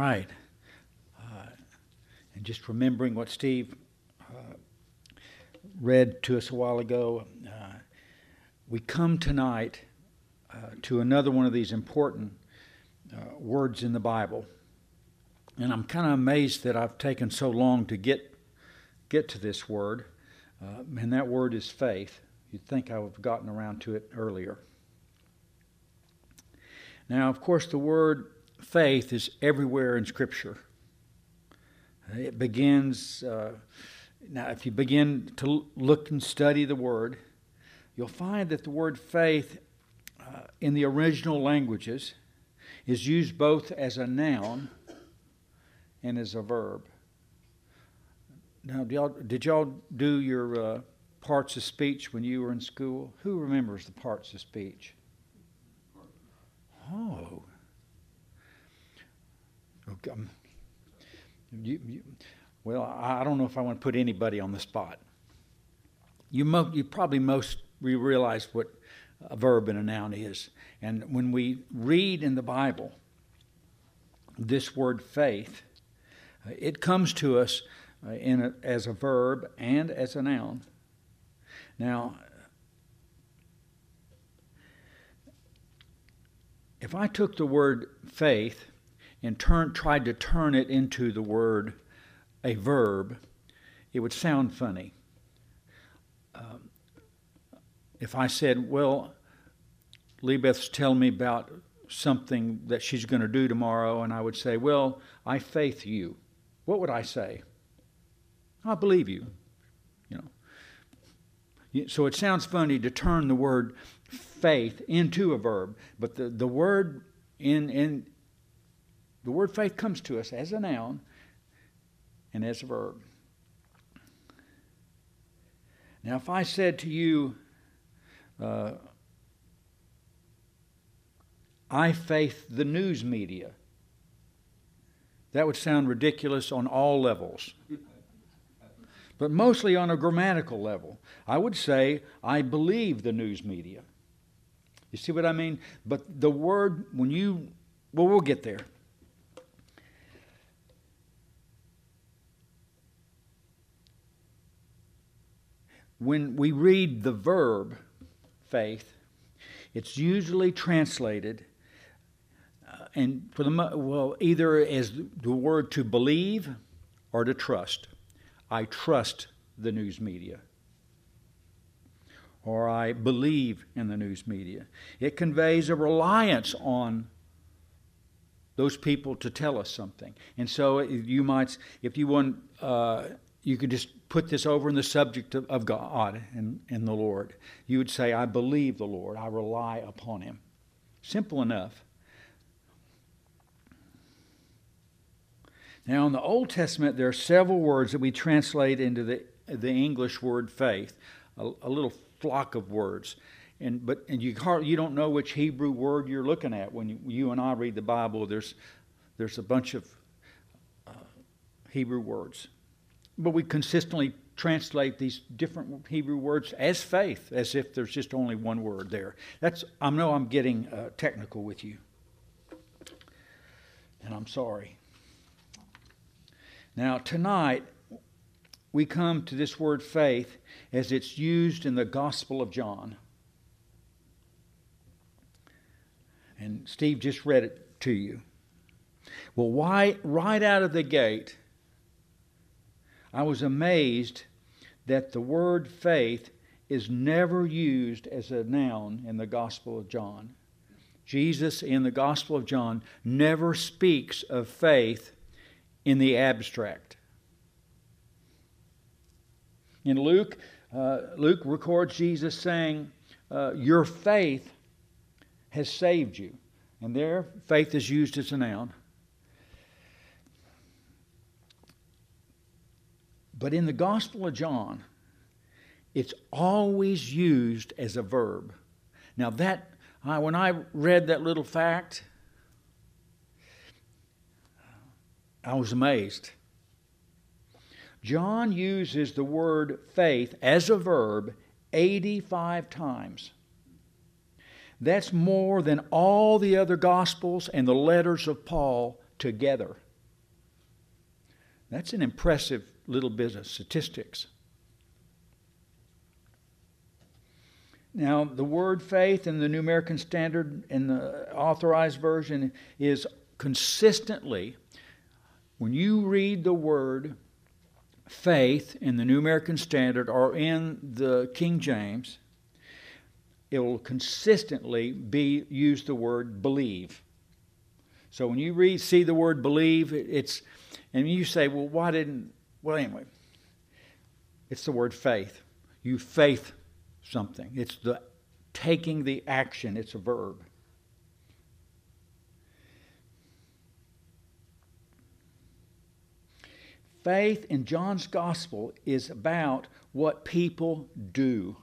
right. And just remembering what Steve read to us a while ago, we come tonight to another one of these important words in the Bible. And I'm kind of amazed that I've taken so long to get to this word. And that word is faith. You'd think I would have gotten around to it earlier. Now, of course, the word faith is everywhere in Scripture. It begins, now if you begin to look and study the word, you'll find that the word faith in the original languages is used both as a noun and as a verb. Now, did y'all do your parts of speech when you were in school? Who remembers the parts of speech? Oh. Okay. Well, I don't know if I want to put anybody on the spot. You probably most realize what a verb and a noun is. And when we read in the Bible this word faith, it comes to us as a verb and as a noun. Now, if I took the word faith and tried to turn it into the word a verb, it would sound funny. If I said, well, Leibeth's telling me about something that she's going to do tomorrow, and I would say, well, I faith you. What would I say? I believe you. So it sounds funny to turn the word faith into a verb, but the word the word faith comes to us as a noun and as a verb. Now, if I said to you, I faith the news media, that would sound ridiculous on all levels. But mostly on a grammatical level. I would say, I believe the news media. You see what I mean? But the word, we'll get there. When we read the verb, faith, it's usually translated and either as the word to believe or to trust. I trust the news media. Or I believe in the news media. It conveys a reliance on those people to tell us something. And so you might, if you want, you could just put this over in the subject of God and the Lord. You would say, I believe the Lord. I rely upon Him. Simple enough. Now, in the Old Testament, there are several words that we translate into the English word faith, a little flock of words, and you don't know which Hebrew word you're looking at when you and I read the Bible. There's a bunch of Hebrew words, but we consistently translate these different Hebrew words as faith, as if there's just only one word there. I know I'm getting technical with you, and I'm sorry. Now, tonight, we come to this word faith as it's used in the Gospel of John. And Steve just read it to you. Well, why, right out of the gate, I was amazed that the word faith is never used as a noun in the Gospel of John. Jesus in the Gospel of John never speaks of faith in the abstract. In Luke records Jesus saying, your faith has saved you. And there, faith is used as a noun. But in the Gospel of John, it's always used as a verb. Now when I read that little fact, I was amazed. John uses the word faith as a verb 85 times. That's more than all the other Gospels and the letters of Paul together. That's an impressive little bit of statistics. Now, the word faith in the New American Standard in the Authorized Version is consistently, when you read the word faith in the New American Standard or in the King James, it will consistently use the word believe. So when you see the word believe, and you say, well, anyway, it's the word faith. You faith something. It's the taking the action. It's a verb. Faith in John's Gospel is about what people do.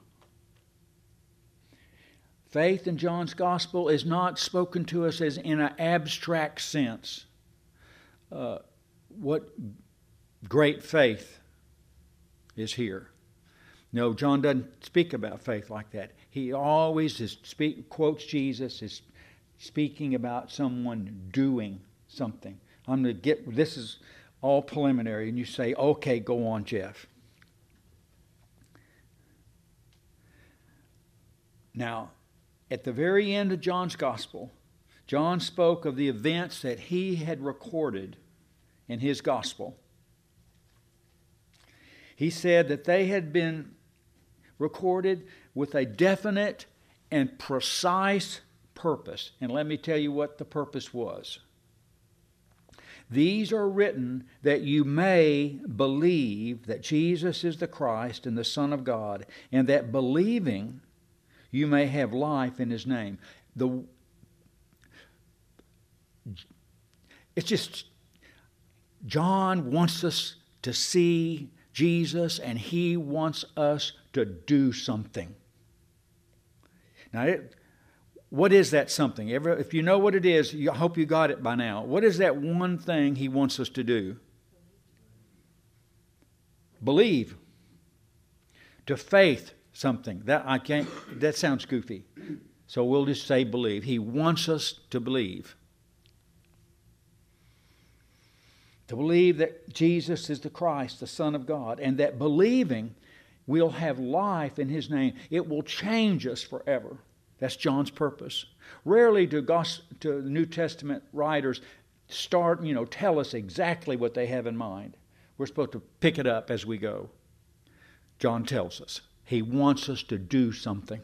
Faith in John's Gospel is not spoken to us as in an abstract sense. What great faith is here. No, John doesn't speak about faith like that. He always quotes Jesus as speaking about someone doing something. This is all preliminary, and you say, okay, go on, Jeff. Now, at the very end of John's Gospel, John spoke of the events that he had recorded in his Gospel. He said that they had been recorded with a definite and precise purpose. And let me tell you what the purpose was. These are written that you may believe that Jesus is the Christ and the Son of God, and that believing you may have life in His name. It's just, John wants us to see Jesus, and he wants us to do something. Now, what is that something? If you know what it is, I hope you got it by now. What is that one thing he wants us to do? Believe. To faith something. That sounds goofy. So we'll just say believe. He wants us to believe. To believe that Jesus is the Christ, the Son of God, and that believing we'll have life in His name. It will change us forever. That's John's purpose. Rarely do New Testament writers tell us exactly what they have in mind. We're supposed to pick it up as we go. John tells us. He wants us to do something.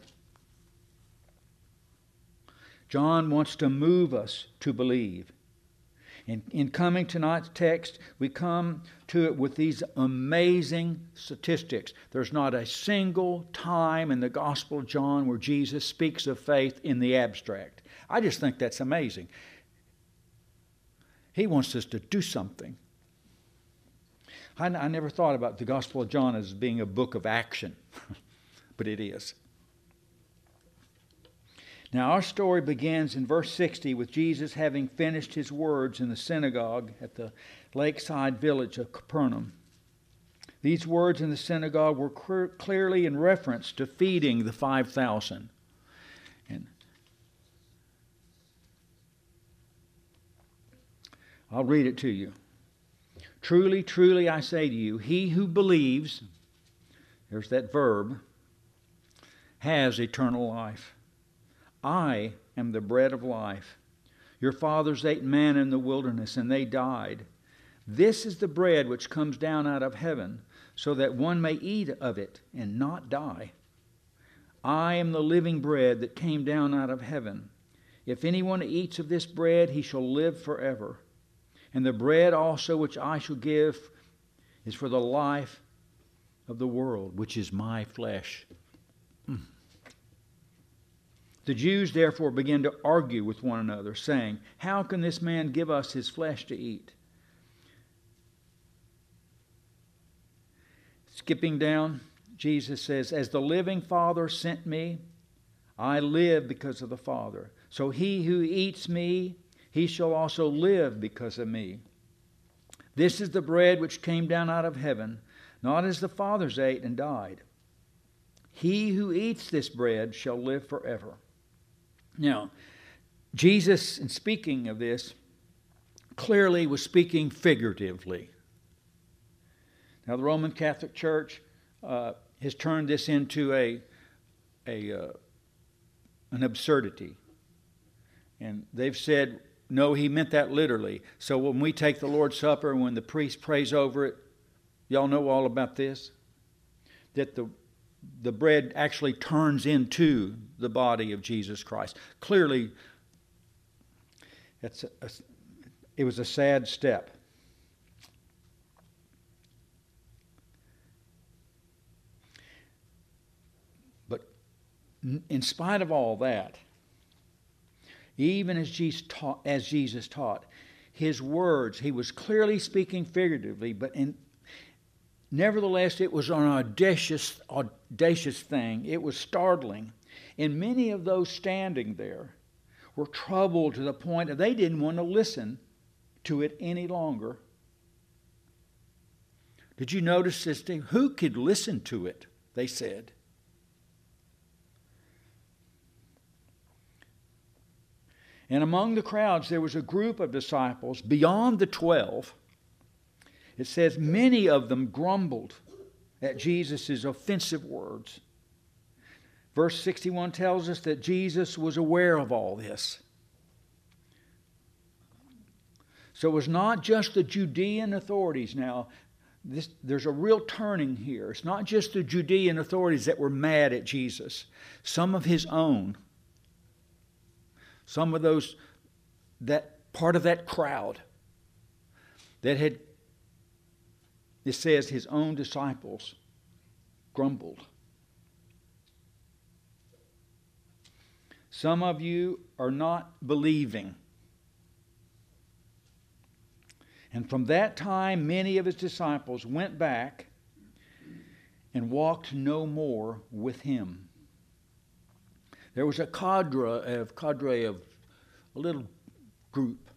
John wants to move us to believe. In coming tonight's text, we come to it with these amazing statistics. There's not a single time in the Gospel of John where Jesus speaks of faith in the abstract. I just think that's amazing. He wants us to do something. I never thought about the Gospel of John as being a book of action, but it is. Now, our story begins in verse 60 with Jesus having finished his words in the synagogue at the lakeside village of Capernaum. These words in the synagogue were clearly in reference to feeding the 5,000. And I'll read it to you. Truly, truly, I say to you, he who believes, there's that verb, has eternal life. I am the bread of life. Your fathers ate manna in the wilderness, and they died. This is the bread which comes down out of heaven, so that one may eat of it and not die. I am the living bread that came down out of heaven. If anyone eats of this bread, he shall live forever. And the bread also which I shall give is for the life of the world, which is my flesh. The Jews therefore began to argue with one another, saying, how can this man give us his flesh to eat? Skipping down, Jesus says, as the living Father sent me, I live because of the Father. So he who eats me, he shall also live because of me. This is the bread which came down out of heaven, not as the fathers ate and died. He who eats this bread shall live forever. Now, Jesus, in speaking of this, clearly was speaking figuratively. Now, the Roman Catholic Church has turned this into an absurdity. And they've said, no, he meant that literally. So when we take the Lord's Supper and when the priest prays over it, y'all know all about this? That the bread actually turns into the body of Jesus Christ. Clearly, it was a sad step. But in spite of all that, even as Jesus taught, his words, he was clearly speaking figuratively, but nevertheless, it was an audacious thing. It was startling. And many of those standing there were troubled to the point that they didn't want to listen to it any longer. Did you notice this thing? Who could listen to it? They said. And among the crowds, there was a group of disciples beyond the 12. It says many of them grumbled at Jesus' offensive words. Verse 61 tells us that Jesus was aware of all this. So it was not just the Judean authorities now. There's a real turning here. It's not just the Judean authorities that were mad at Jesus. Some of his own. Some of those, that part of that crowd that had, it says his own disciples grumbled. Some of you are not believing. And from that time, many of his disciples went back and walked no more with him. There was a cadre of a little group,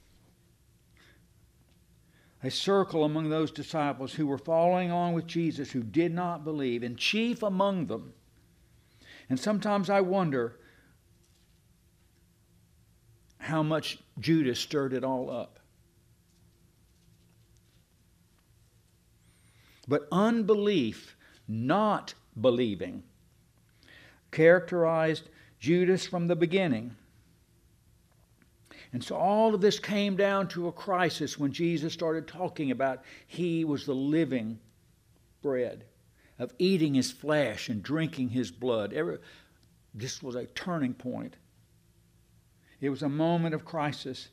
a circle among those disciples who were following on with Jesus, who did not believe, and chief among them. And sometimes I wonder how much Judas stirred it all up. But unbelief, not believing, characterized Judas from the beginning. And so all of this came down to a crisis when Jesus started talking about he was the living bread, of eating his flesh and drinking his blood. This was a turning point. It was a moment of crisis.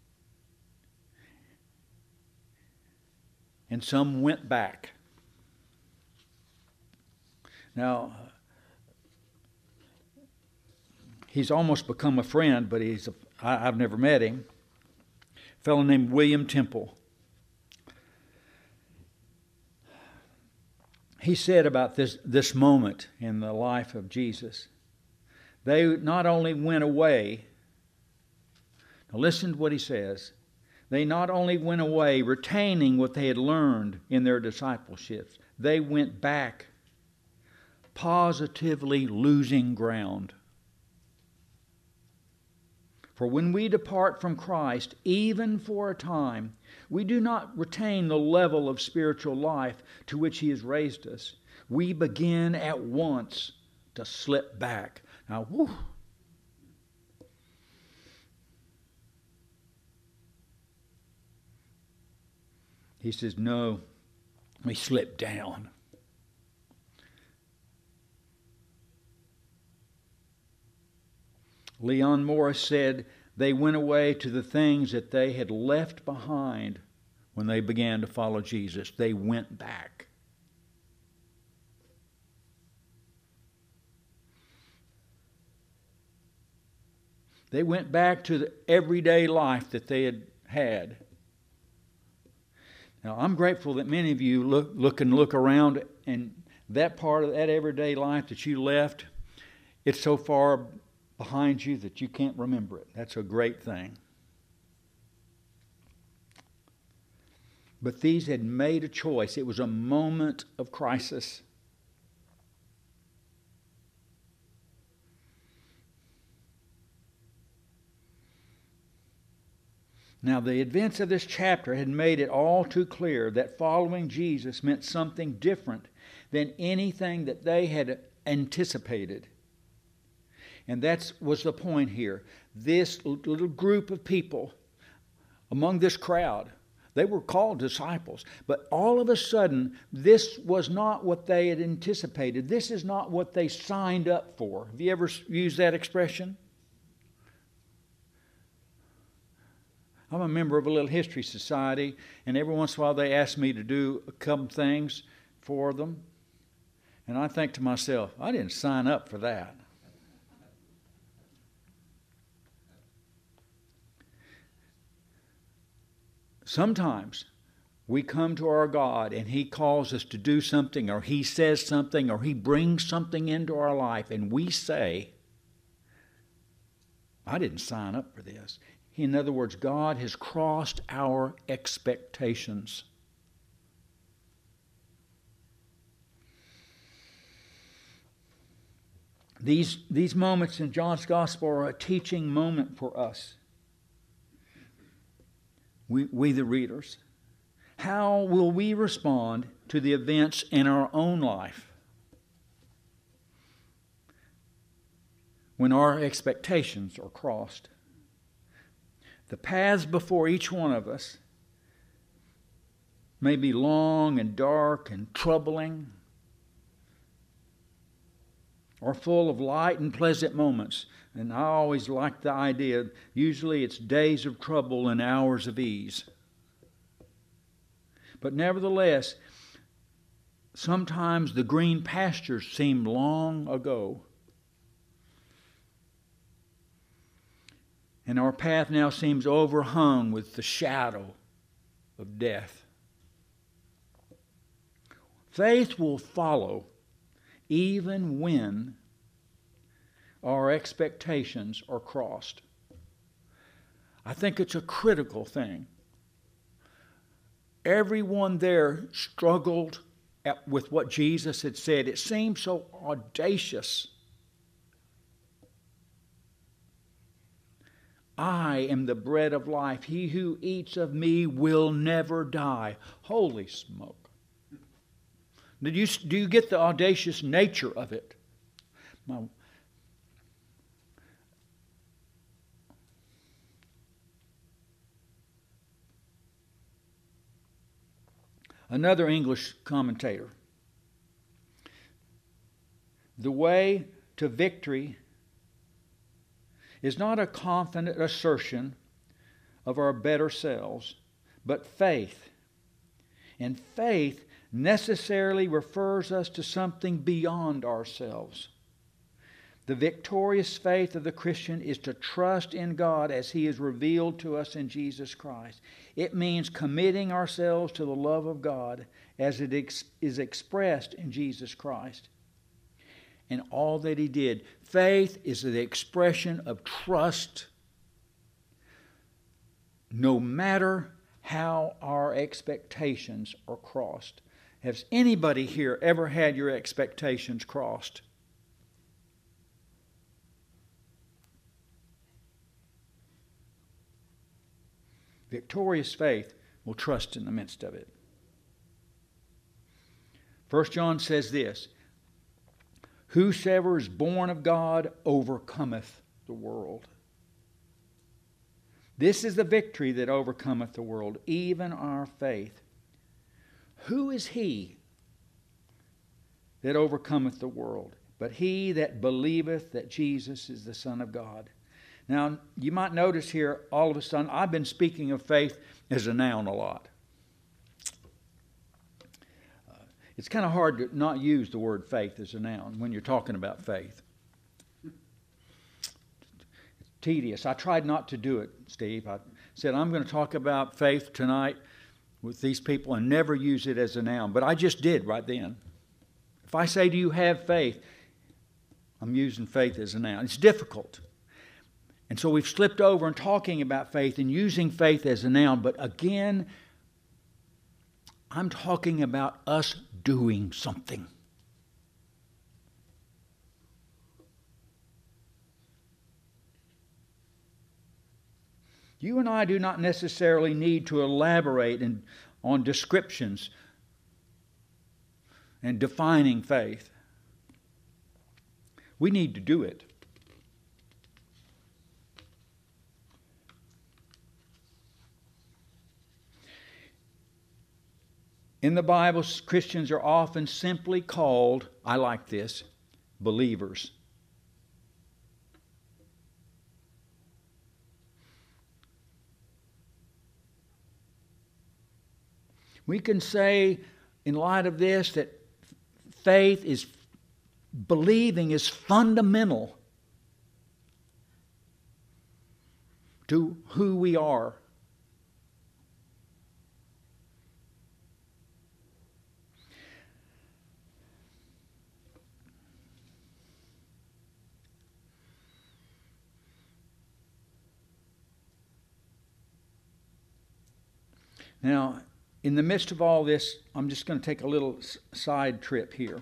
And some went back. Now, he's almost become a friend, but I've never met him. A fellow named William Temple. He said about this moment in the life of Jesus, they not only went away, now listen to what he says, they not only went away retaining what they had learned in their discipleships, they went back positively losing ground. For when we depart from Christ, even for a time, we do not retain the level of spiritual life to which he has raised us. We begin at once to slip back. Now, whew. He says, no, we slip down. Leon Morris said they went away to the things that they had left behind when they began to follow Jesus. They went back. They went back to the everyday life that they had had. Now, I'm grateful that many of you look around, and that part of that everyday life that you left, it's so far behind you that you can't remember it. That's a great thing. But these had made a choice. It was a moment of crisis. Now, the events of this chapter had made it all too clear that following Jesus meant something different than anything that they had anticipated. And that was the point here. This little group of people among this crowd, they were called disciples. But all of a sudden, this was not what they had anticipated. This is not what they signed up for. Have you ever used that expression? I'm a member of a little history society, and every once in a while they ask me to do a couple things for them. And I think to myself, I didn't sign up for that. Sometimes we come to our God and He calls us to do something, or He says something, or He brings something into our life, and we say, I didn't sign up for this. In other words, God has crossed our expectations. These moments in John's Gospel are a teaching moment for us. We the readers. How will we respond to the events in our own life when our expectations are crossed? The paths before each one of us may be long and dark and troubling, or full of light and pleasant moments. And I always like the idea, usually it's days of trouble and hours of ease. But nevertheless, sometimes the green pastures seem long ago. And our path now seems overhung with the shadow of death. Faith will follow even when our expectations are crossed. I think it's a critical thing. Everyone there struggled with what Jesus had said. It seemed so audacious. I am the bread of life. He who eats of me will never die. Holy smoke. Do you get the audacious nature of it? Another English commentator. The way to victory is not a confident assertion of our better selves, but faith. And faith necessarily refers us to something beyond ourselves. The victorious faith of the Christian is to trust in God as He is revealed to us in Jesus Christ. It means committing ourselves to the love of God as it is expressed in Jesus Christ and all that He did. Faith is the expression of trust no matter how our expectations are crossed. Has anybody here ever had your expectations crossed? Victorious faith will trust in the midst of it. 1 John says this, whosoever is born of God overcometh the world. This is the victory that overcometh the world, even our faith. Who is he that overcometh the world? But he that believeth that Jesus is the Son of God. Now, you might notice here, all of a sudden, I've been speaking of faith as a noun a lot. It's kind of hard to not use the word faith as a noun when you're talking about faith. It's tedious. I tried not to do it, Steve. I said, I'm going to talk about faith tonight with these people and never use it as a noun. But I just did right then. If I say, do you have faith? I'm using faith as a noun. It's difficult. And so we've slipped over in talking about faith and using faith as a noun. But again, I'm talking about us doing something. You and I do not necessarily need to elaborate on descriptions and defining faith. We need to do it. In the Bible, Christians are often simply called, I like this, believers. We can say, in light of this, that believing is fundamental to who we are. Now, in the midst of all this, I'm just going to take a little side trip here.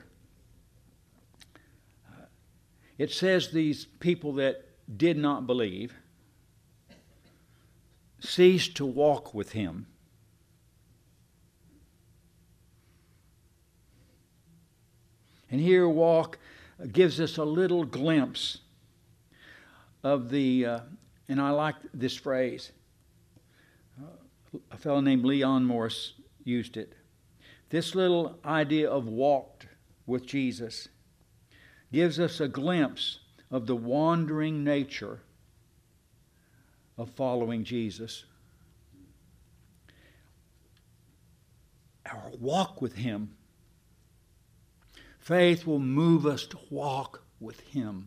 It says these people that did not believe ceased to walk with him. And here walk gives us a little glimpse of the, and I like this phrase, a fellow named Leon Morris used it. This little idea of walked with Jesus gives us a glimpse of the wandering nature of following Jesus. Our walk with him. Faith will move us to walk with him.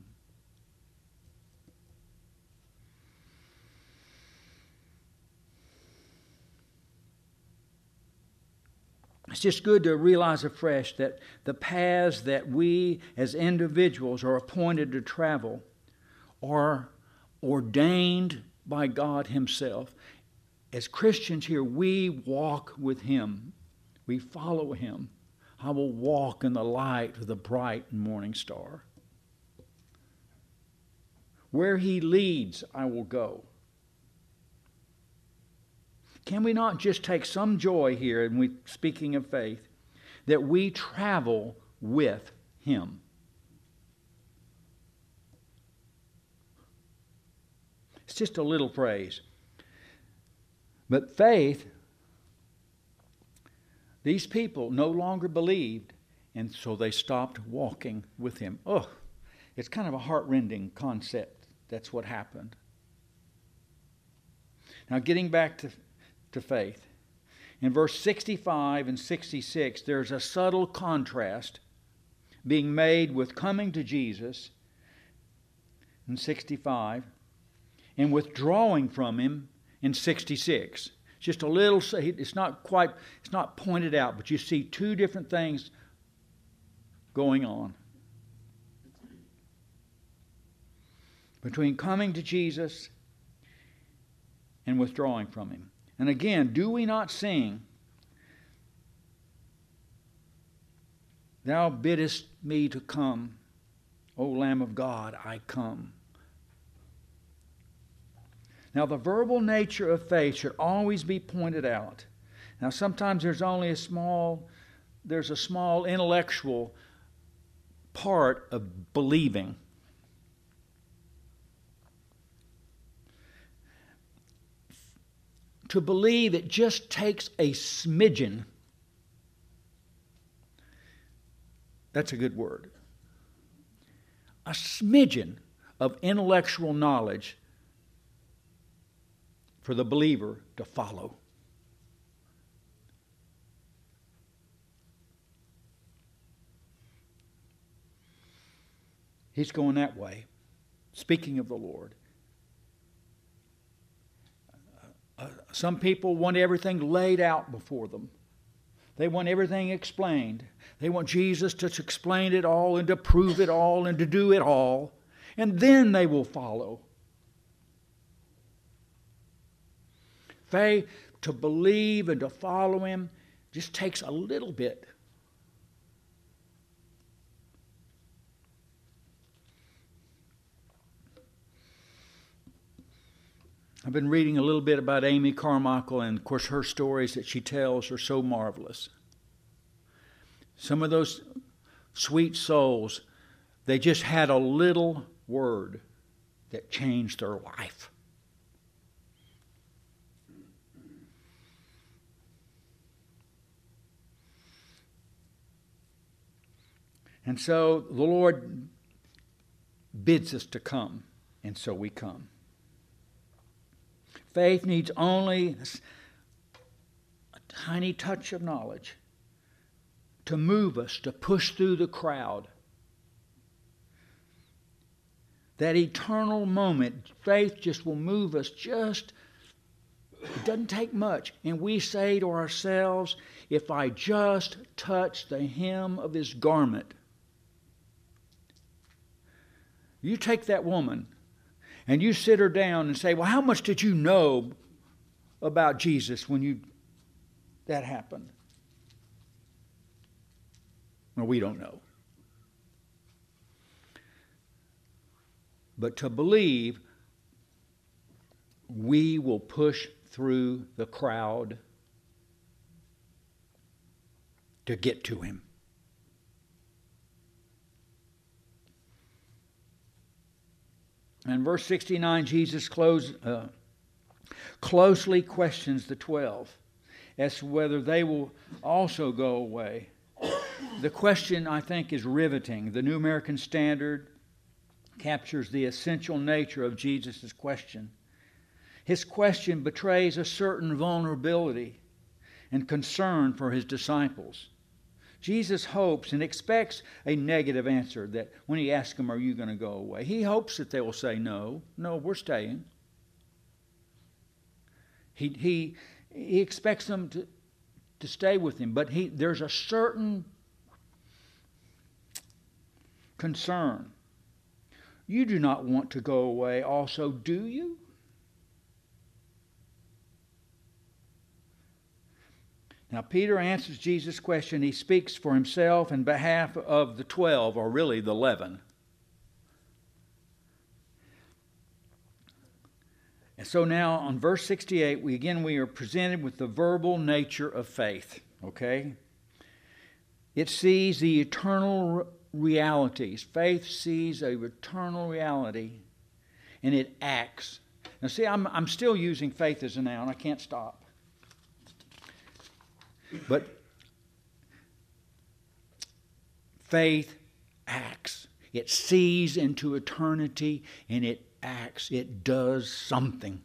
It's just good to realize afresh that the paths that we as individuals are appointed to travel are ordained by God himself. As Christians here, we walk with him. We follow him. I will walk in the light of the bright morning star. Where he leads, I will go. Can we not just take some joy here, and speaking of faith, that we travel with him? It's just a little phrase. But faith, these people no longer believed, and so they stopped walking with him. Oh, it's kind of a heart-rending concept. That's what happened. Now, getting back to faith. In verse 65 and 66, there's a subtle contrast being made with coming to Jesus in 65 and withdrawing from him in 66. Just a little, it's not pointed out, but you see two different things going on. Between coming to Jesus and withdrawing from him. And again, do we not sing, Thou biddest me to come, O Lamb of God, I come. Now, the verbal nature of faith should always be pointed out. Now, sometimes there's a small intellectual part of believing. To believe, it just takes a smidgen. That's a good word. A smidgen of intellectual knowledge for the believer to follow. He's going that way. Speaking of the Lord. Some people want everything laid out before them. They want everything explained. They want Jesus to explain it all and to prove it all and to do it all. And then they will follow. Faith, to believe and to follow him, just takes a little bit. I've been reading a little bit about Amy Carmichael, and of course her stories that she tells are so marvelous. Some of those sweet souls, they just had a little word that changed their life. And so the Lord bids us to come, and so we come. Faith needs only a tiny touch of knowledge to move us, to push through the crowd. That eternal moment, faith just will move us it doesn't take much. And we say to ourselves, if I just touch the hem of his garment. You take that woman and you sit her down and say, well, how much did you know about Jesus when that happened? Well, we don't know. But to believe, we will push through the crowd to get to him. In verse 69, Jesus closely questions the 12 as to whether they will also go away. The question, I think, is riveting. The New American Standard captures the essential nature of Jesus' question. His question betrays a certain vulnerability and concern for his disciples. Jesus hopes and expects a negative answer, that when he asks them, are you going to go away? He hopes that they will say, no, we're staying. He expects them to stay with him, but there's a certain concern. You do not want to go away also, do you? Now, Peter answers Jesus' question. He speaks for himself and behalf of the 12, or really the 11. And so now on verse 68, we are presented with the verbal nature of faith. Okay? It sees the eternal realities. Faith sees a eternal reality, and it acts. Now see, I'm still using faith as a noun. I can't stop. But faith acts. It sees into eternity, and it acts. It does something.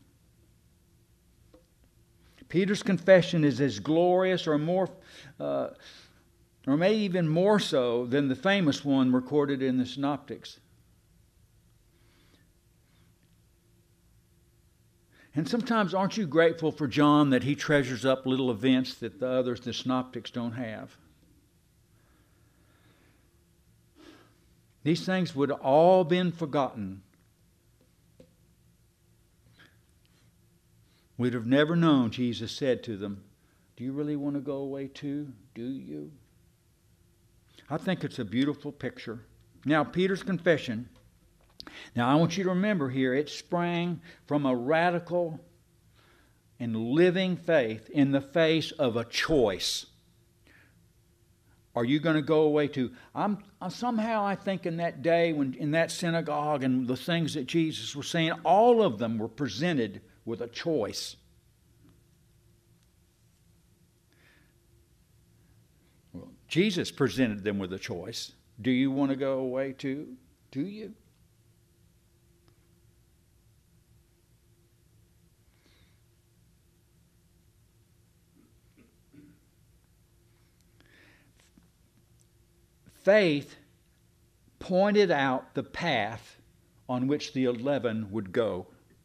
Peter's confession is as glorious or more, or maybe even more so than the famous one recorded in the Synoptics. And sometimes aren't you grateful for John that he treasures up little events that the Synoptics don't have? These things would have all been forgotten. We'd have never known, Jesus said to them, do you really want to go away too? Do you? I think it's a beautiful picture. Now, Peter's confession. Now, I want you to remember here, it sprang from a radical and living faith in the face of a choice. Are you going to go away too? Somehow I think in that day, when in that synagogue and the things that Jesus was saying, all of them were presented with a choice. Well, Jesus presented them with a choice. Do you want to go away too? Do you? Faith pointed out the path on which the 11 would go.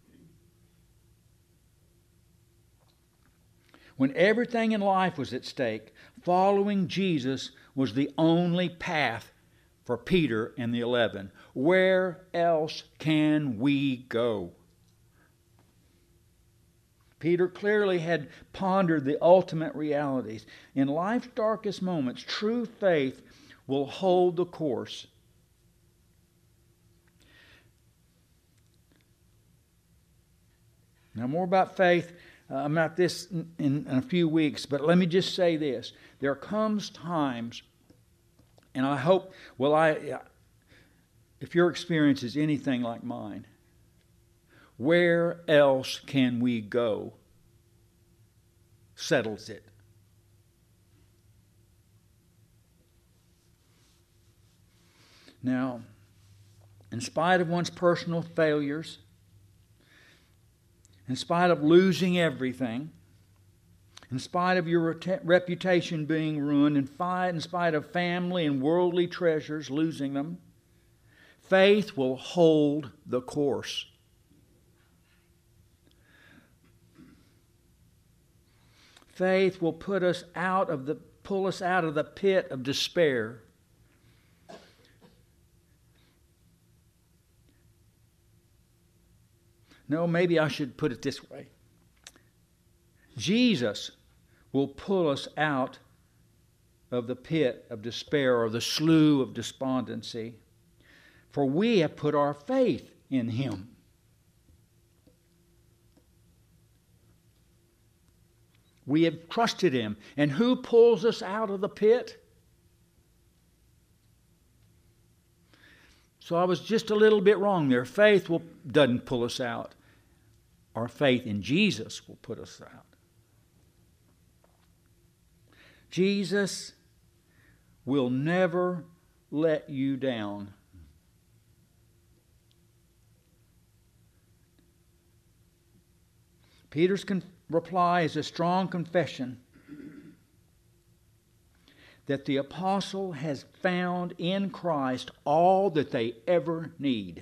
When everything in life was at stake, following Jesus was the only path for Peter and the 11. Where else can we go? Peter clearly had pondered the ultimate realities. In life's darkest moments, true faith will hold the course. Now, more about faith, about this in a few weeks, but let me just say this. There comes times, and I hope, if your experience is anything like mine, where else can we go? Settles it. Now, in spite of one's personal failures, in spite of losing everything, in spite of your reputation being ruined, in spite of family and worldly treasures, losing them, faith will hold the course. Faith will pull us out of the pit of despair. No, maybe I should put it this way. Jesus will pull us out of the pit of despair or the slough of despondency, for we have put our faith in Him. We have trusted Him. And who pulls us out of the pit? So I was just a little bit wrong there. Faith doesn't pull us out. Our faith in Jesus will put us out. Jesus will never let you down. Peter's reply is a strong confession that the apostle has found in Christ all that they ever need.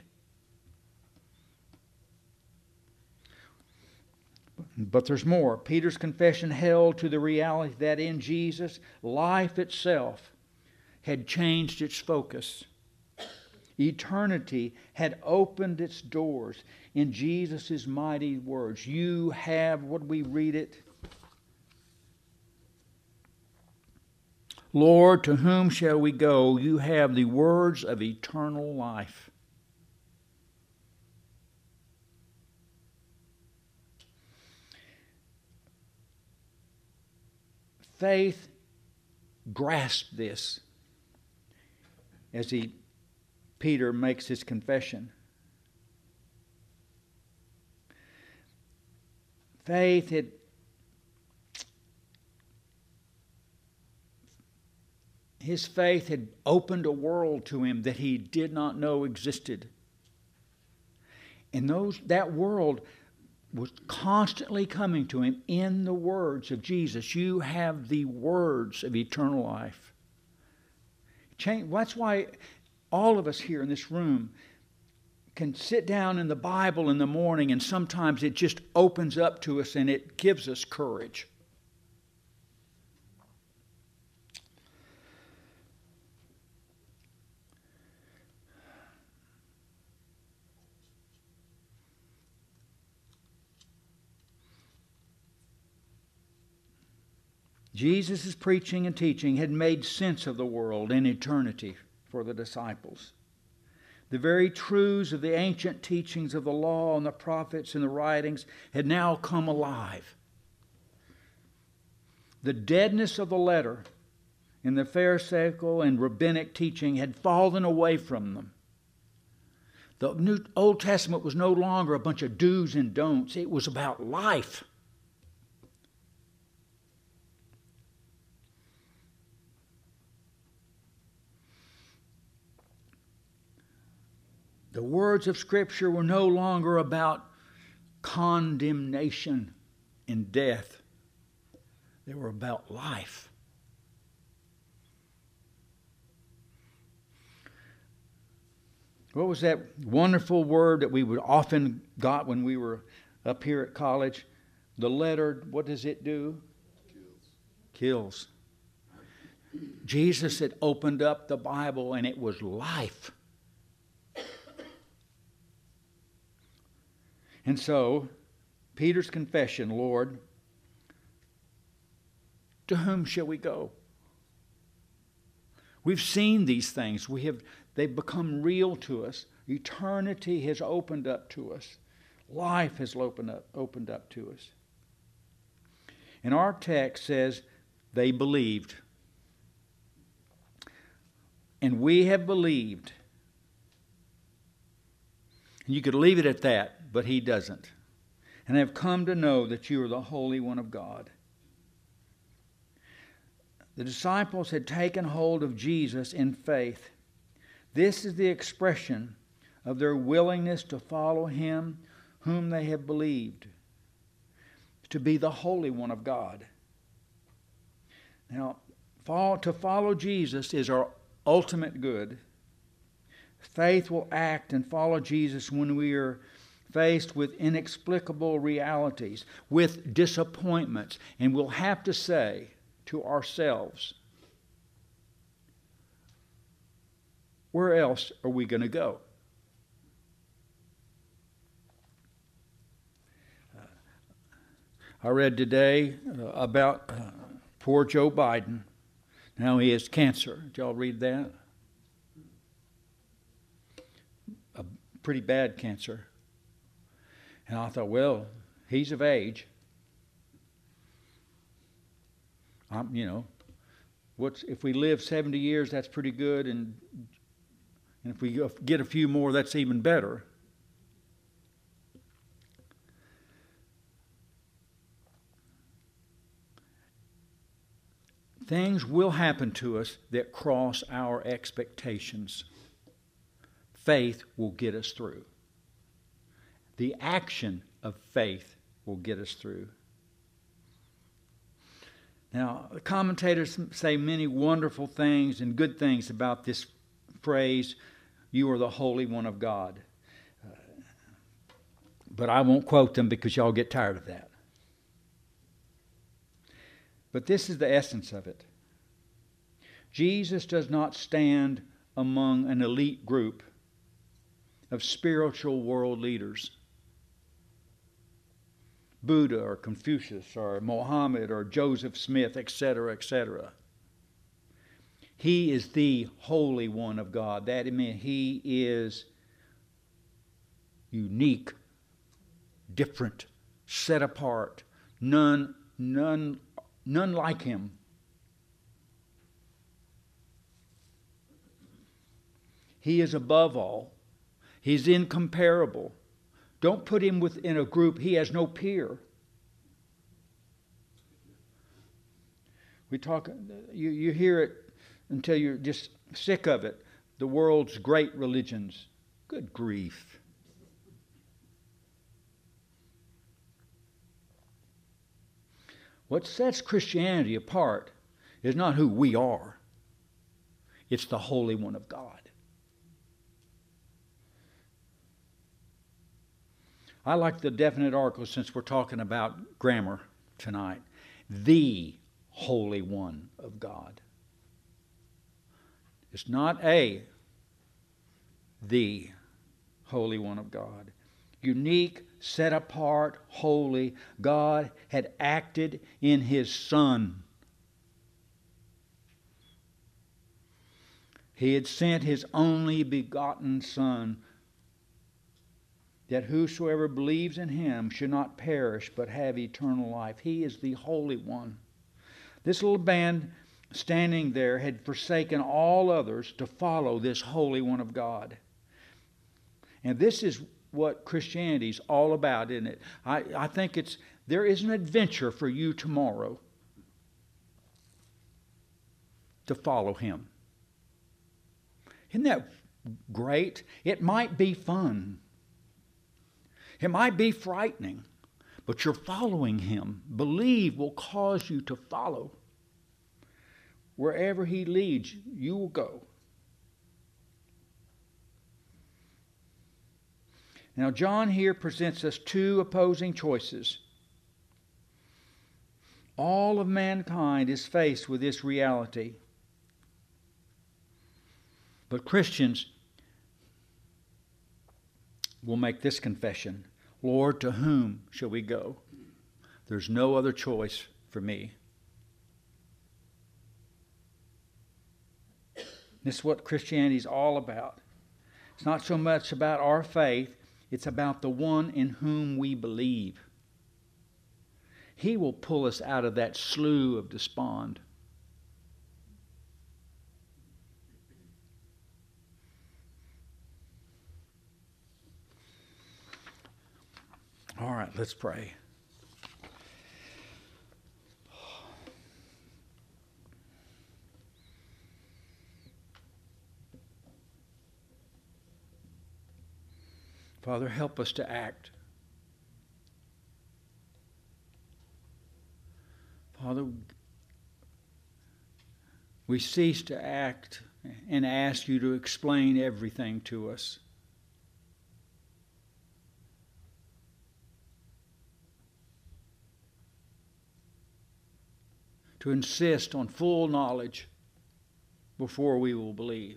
But there's more. Peter's confession held to the reality that in Jesus, life itself had changed its focus. Eternity had opened its doors in Jesus' mighty words. You have, what we read it? Lord, to whom shall we go? You have the words of eternal life. Faith grasped this as Peter makes his confession. His faith had opened a world to him that he did not know existed. And that world was constantly coming to him in the words of Jesus. You have the words of eternal life. That's why all of us here in this room can sit down in the Bible in the morning, and sometimes it just opens up to us and it gives us courage. Jesus' preaching and teaching had made sense of the world and eternity for the disciples. The very truths of the ancient teachings of the law and the prophets and the writings had now come alive. The deadness of the letter in the Pharisaical and rabbinic teaching had fallen away from them. The Old Testament was no longer a bunch of do's and don'ts. It was about life. The words of Scripture were no longer about condemnation and death. They were about life. What was that wonderful word that we would often got when we were up here at college? The letter, what does it do? Kills. Jesus had opened up the Bible and it was life. And so, Peter's confession, Lord, to whom shall we go? We've seen these things. They've become real to us. Eternity has opened up to us. Life has opened up to us. And our text says they believed. And we have believed. And you could leave it at that, but he doesn't. And have come to know that you are the Holy One of God. The disciples had taken hold of Jesus in faith. This is the expression of their willingness to follow him whom they have believed to be the Holy One of God. Now, to follow Jesus is our ultimate good. Faith will act and follow Jesus when we are faced with inexplicable realities, with disappointments, and we'll have to say to ourselves, where else are we going to go? I read today about poor Joe Biden. Now he has cancer. Did y'all read that? A pretty bad cancer. And I thought, well, he's of age. If we live 70 years, that's pretty good, and if we get a few more, that's even better. Things will happen to us that cross our expectations. Faith will get us through. The action of faith will get us through. Now, the commentators say many wonderful things and good things about this phrase, you are the Holy One of God. But I won't quote them because y'all get tired of that. But this is the essence of it. Jesus does not stand among an elite group of spiritual world leaders. Buddha or Confucius or Mohammed or Joseph Smith, etc., etc. He is the Holy One of God. That means he is unique, different, set apart. None like him. He is above all. He's incomparable. Don't put him within a group. He has no peer. You hear it until you're just sick of it. The world's great religions. Good grief. What sets Christianity apart is not who we are. It's the Holy One of God. I like the definite article since we're talking about grammar tonight. The Holy One of God. It's not the Holy One of God. Unique, set apart, holy. God had acted in his Son. He had sent his only begotten Son, that whosoever believes in him should not perish but have eternal life. He is the Holy One. This little band standing there had forsaken all others to follow this Holy One of God. And this is what Christianity is all about, isn't it? I think there is an adventure for you tomorrow to follow him. Isn't that great? It might be fun. It might be frightening, but you're following him. Believe will cause you to follow. Wherever he leads, you will go. Now, John here presents us two opposing choices. All of mankind is faced with this reality. But Christians will make this confession: Lord, to whom shall we go? There's no other choice for me. This is what Christianity is all about. It's not so much about our faith It's about the one in whom we believe. He will pull us out of that slough of despond. All right, let's pray. Father, help us to act. Father, we cease to act and ask you to explain everything to us. To insist on full knowledge before we will believe.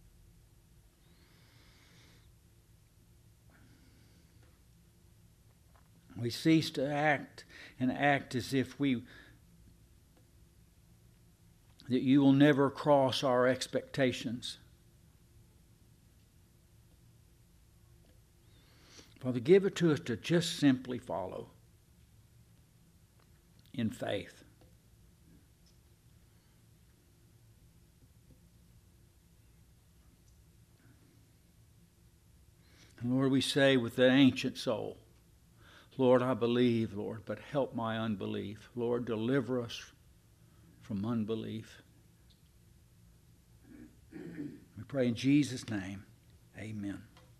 We cease to act and act as if that you will never cross our expectations. Father, give it to us to just simply follow in faith. And Lord, we say with the ancient soul, Lord, I believe, Lord, but help my unbelief. Lord, deliver us from unbelief. We pray in Jesus' name. Amen.